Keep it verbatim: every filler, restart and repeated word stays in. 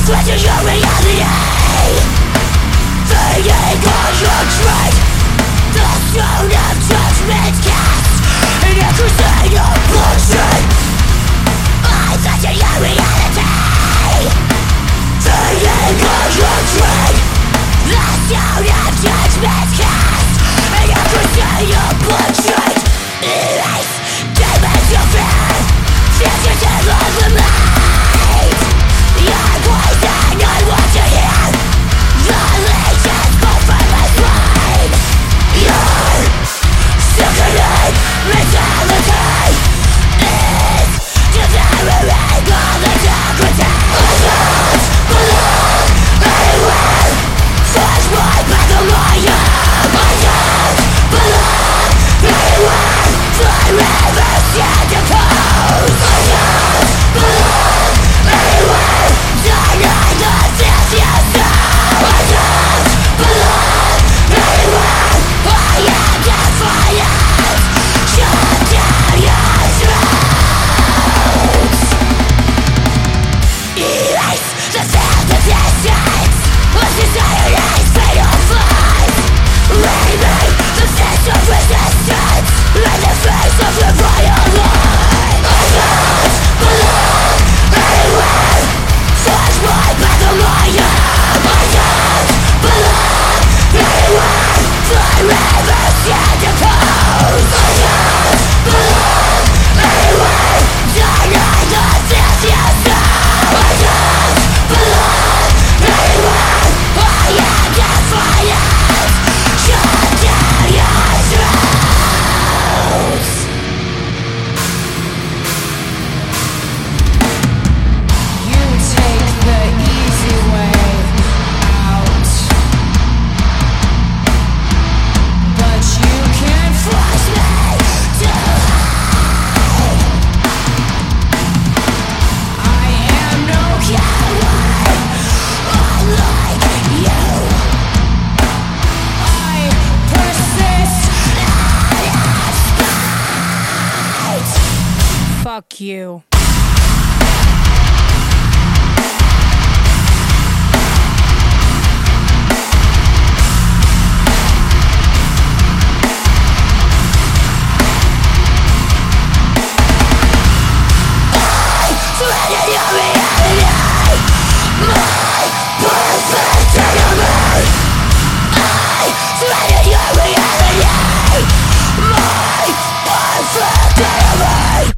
Threaten your reality. Feeding on your dread. The stone of judgment cast in a crusade of bullshit. I threaten your reality. Feeding on your dread. The stone of judgment cast in a crusade of bullshit. Erase demons of fear. Fugitive of the mind. Your poison I want to hear. The legions go from my brain. Your sickening mentality is devouring all integrity. I don't belong anywhere. Such my battle I am. I don't belong anywhere. Forever stand opposed. I don't belong anywhere. Deny the things you know. I don't belong anywhere. I am defiant. Shut down your throats. Erase the sound of distance. A society's fatal flaws. Remake the sense of resistance in the face of your violence. I don't belong anywhere. Such my battle I am. I don't belong anywhere. Forever stand opposed. I don't belong anywhere. Deny the things you know. I don't belong anywhere. I am defiant. Shut down your throats. You take the easy way out, but you can't Force me to hide. I am no Coward, unlike you. I persist. Fuck you. Threaten your reality. My perfect enemy. I threaten your reality. My perfect enemy.